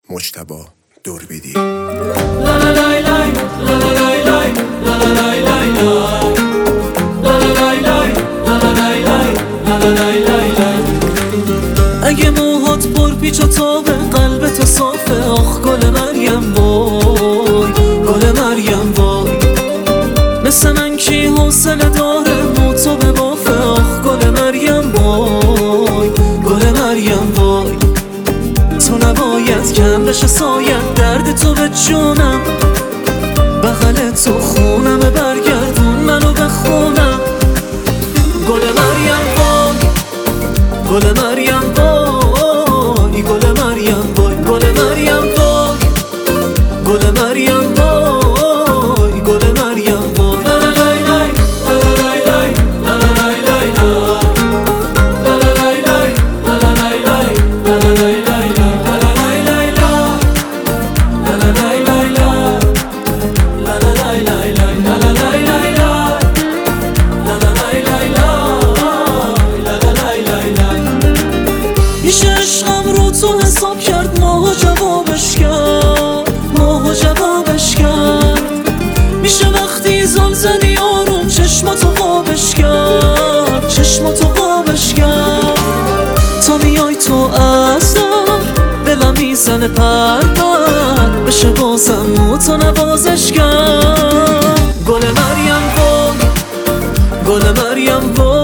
مجتبی دوربیدی. اگه موهات پر پیچ و تابه قلب تو صافه، آخ گل مریم وای، گل مریم وای. مثل من کی حوصله داره مو تو به بافه، آخ گل مریم وای، گل مریم وای. تو نباید کم بشه سایت درد تو به جونم، بغل تو خونم برگردون منو بخونم. گل مریم وای، گل مریم وای، گل مریم وای، گل مریم وای، گل مریم وای، گل مریم وای. میشه عشقم رو تو حساب کرد، ماهو جوابش کرد، ماهو جوابش کرد. میشه وقتی زل زدی آروم چشماتو خوابش کرد، چشماتو خوابش کرد. تا میای تو اصلا دلم میزنه پرپر، بشه بازم مو تو نوازش کرد. گل مریم وای، گل مریم وای.